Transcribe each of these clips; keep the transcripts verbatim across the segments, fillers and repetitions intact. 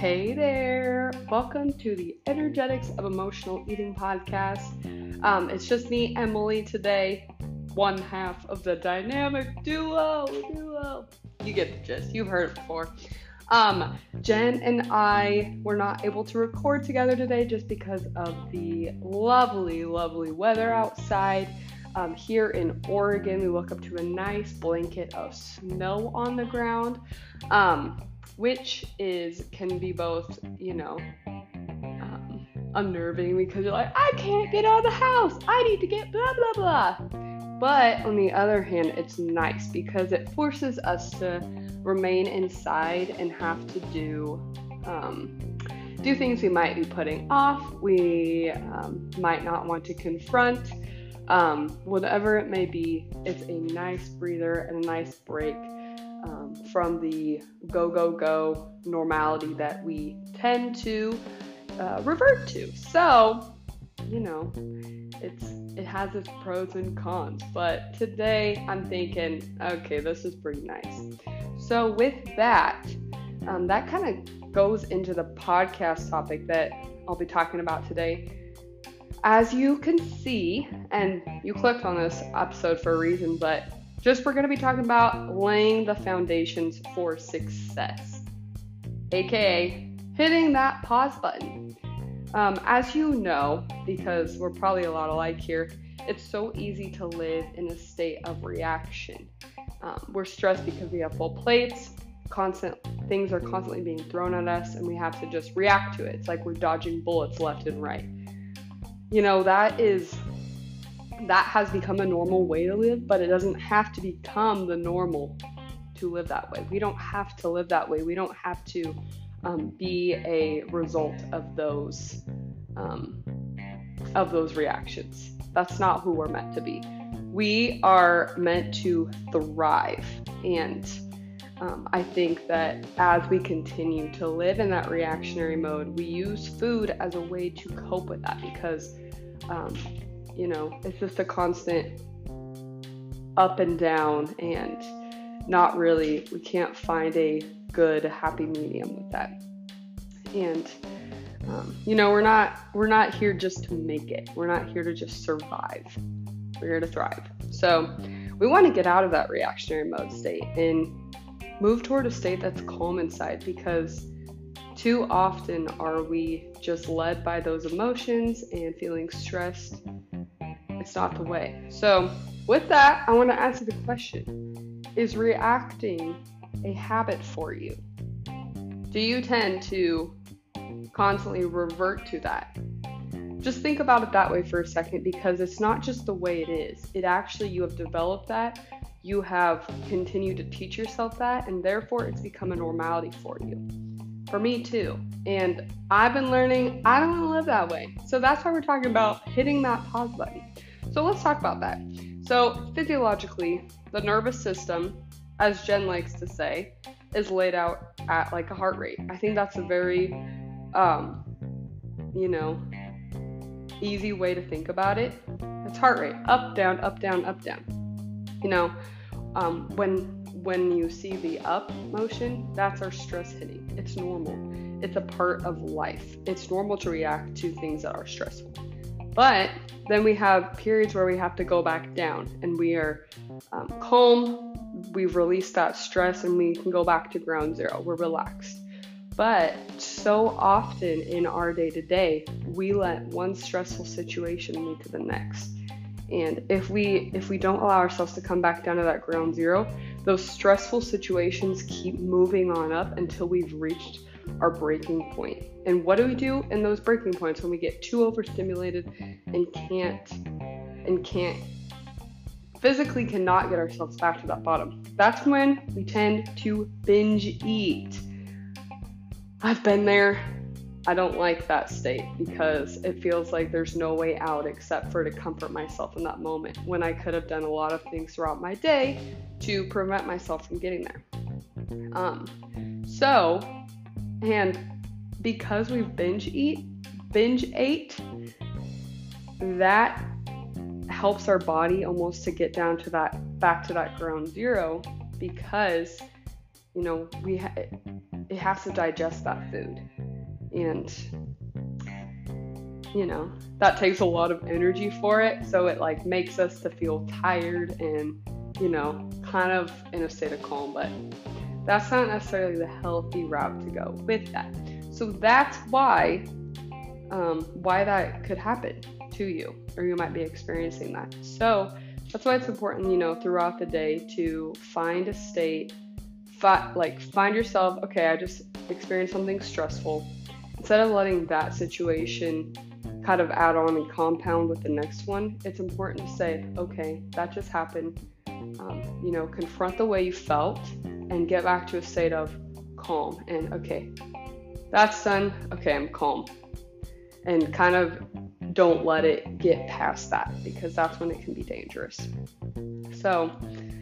Hey there, welcome to the Energetics of Emotional Eating podcast. Um, it's just me, Emily, today, one half of the dynamic duo, duo. You get the gist, you've heard it before. Um, Jen and I were not able to record together today just because of the lovely, lovely weather outside. Um, here in Oregon, we woke up to a nice blanket of snow on the ground. Um, which is can be both, you know, um, unnerving because you're like, I can't get out of the house. I need to get blah, blah, blah. But on the other hand, it's nice because it forces us to remain inside and have to do um, do things we might be putting off. We um, might not want to confront. Um, whatever it may be, it's a nice breather and a nice break Um, from the go, go, go normality that we tend to uh, revert to. So, you know, it's it has its pros and cons. But today I'm thinking, okay, this is pretty nice. So with that, um, that kind of goes into the podcast topic that I'll be talking about today. As you can see, and you clicked on this episode for a reason, but Just we're going to be talking about laying the foundations for success, aka hitting that pause button. Um, as you know, because we're probably a lot alike here, it's so easy to live in a state of reaction. Um, we're stressed because we have full plates, constant things are constantly being thrown at us, and we have to just react to it. It's like we're dodging bullets left and right. You know, that is... that has become a normal way to live, but it doesn't have to become the normal to live that way. We don't have to live that way. We don't have to um, be a result of those um, of those reactions. That's not who we're meant to be. We are meant to thrive, and um, I think that as we continue to live in that reactionary mode, we use food as a way to cope with that because um, you know, it's just a constant up and down, and not really, we can't find a good happy medium with that. And um, you know, we're not we're not here just to make it. We're not here to just survive. We're here to thrive. So we want to get out of that reactionary mode state and move toward a state that's calm inside, because too often are we just led by those emotions and feeling stressed. It's not the way. So with that, I want to ask you the question: is reacting a habit for you? Do you tend to constantly revert to that? Just think about it that way for a second, because it's not just the way it is. It actually, you have developed that. You have continued to teach yourself that, and therefore it's become a normality for you. For me too. And I've been learning I don't want to live that way. So that's why we're talking about hitting that pause button. So let's talk about that. So physiologically, the nervous system, as Jen likes to say, is laid out at like a heart rate. I think that's a very, um, you know, easy way to think about it. It's heart rate, up, down, up, down, up, down. You know, um, when when you see the up motion, that's our stress hitting. It's normal. It's a part of life. It's normal to react to things that are stressful. But then we have periods where we have to go back down, and we are um, calm, we've released that stress, and we can go back to ground zero. We're relaxed. But so often in our day-to-day, we let one stressful situation lead to the next. And if we if we don't allow ourselves to come back down to that ground zero, those stressful situations keep moving on up until we've reached our breaking point. And what do we do in those breaking points when we get too overstimulated and can't and can't physically cannot get ourselves back to that bottom? That's when we tend to binge eat. I've been there. I don't like that state because it feels like there's no way out except for to comfort myself in that moment, when I could have done a lot of things throughout my day to prevent myself from getting there. Um, so, and because we binge eat, binge ate, that helps our body almost to get down to that, back to that ground zero, because, you know, we ha- it has to digest that food. And, you know, that takes a lot of energy for it. So it like makes us to feel tired and, you know, kind of in a state of calm. But that's not necessarily the healthy route to go with that. So that's why, um, why that could happen to you, or you might be experiencing that. So that's why it's important, you know, throughout the day to find a state, fi- like find yourself, okay, I just experienced something stressful. Instead of letting that situation kind of add on and compound with the next one, it's important to say, okay, that just happened. Um, you know, confront the way you felt and get back to a state of calm. And okay, that's done. Okay, I'm calm. And kind of don't let it get past that, because that's when it can be dangerous. So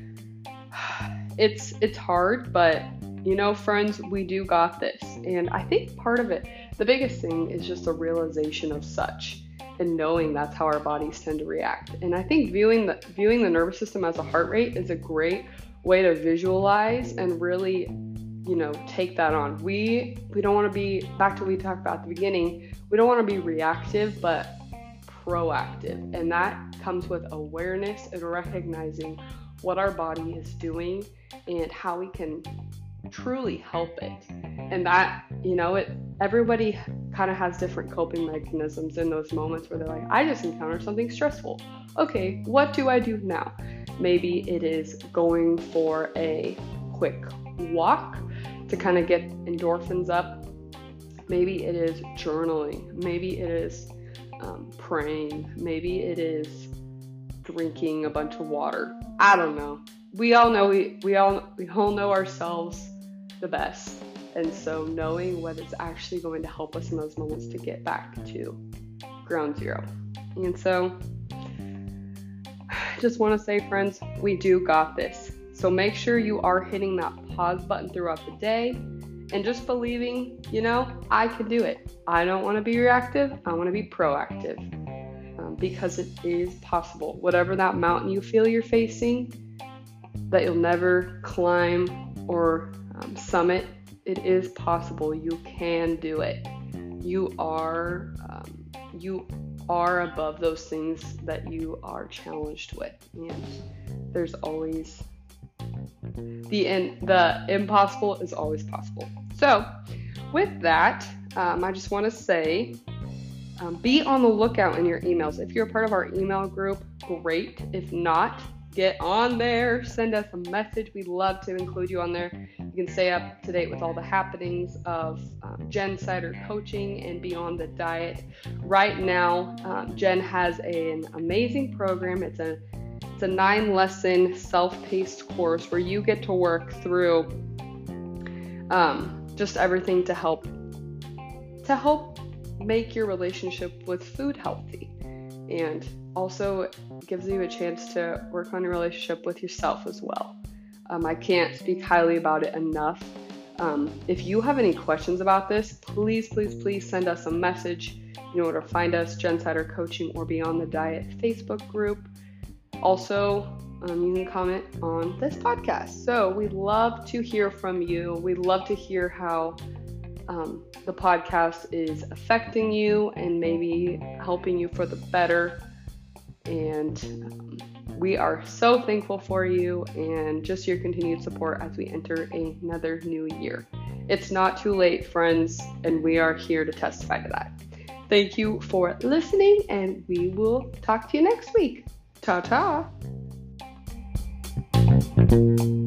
it's it's hard, but you know, friends, we do got this. And I think part of it, the biggest thing is just a realization of such, and knowing that's how our bodies tend to react. And I think viewing the viewing the nervous system as a heart rate is a great way to visualize and really, you know, take that on. We we don't want to be, back to what we talked about at the beginning, we don't want to be reactive, but proactive. And that comes with awareness and recognizing what our body is doing and how we can truly help it. And that, you know, it everybody kind of has different coping mechanisms in those moments where they're like, I just encountered something stressful. Okay, what do I do now? Maybe it is going for a quick walk to kind of get endorphins up. Maybe it is journaling. Maybe it is um, praying. Maybe it is drinking a bunch of water. I don't know. We all know we, we all we all know ourselves the best. And so knowing what is actually going to help us in those moments to get back to ground zero. And so I just want to say, friends, we do got this. So make sure you are hitting that pause button throughout the day and just believing, you know, I can do it. I don't want to be reactive. I want to be proactive, um, because it is possible. Whatever that mountain you feel you're facing that you'll never climb or um, summit, it is possible. You can do it. You are, um, you are above those things that you are challenged with. And there's always the in, the impossible is always possible. So with that, um, I just want to say, um, be on the lookout in your emails. If you're a part of our email group, great. If not, get on there, send us a message. We'd love to include you on there. You can stay up to date with all the happenings of um, Jen Sider Coaching and Beyond the Diet. Right now, um, Jen has an amazing program. It's a it's a nine lesson self-paced course where you get to work through um, just everything to help to help make your relationship with food healthy, and also gives you a chance to work on your relationship with yourself as well. Um, I can't speak highly about it enough. Um, if you have any questions about this, please, please, please send us a message. You know where to find us, Jen Sider Coaching or Beyond the Diet Facebook group. Also, um, you can comment on this podcast. So we'd love to hear from you. We'd love to hear how um, the podcast is affecting you and maybe helping you for the better. And um, we are so thankful for you and just your continued support as we enter another new year. It's not too late, friends, and we are here to testify to that. Thank you for listening, and we will talk to you next week. Ta-ta!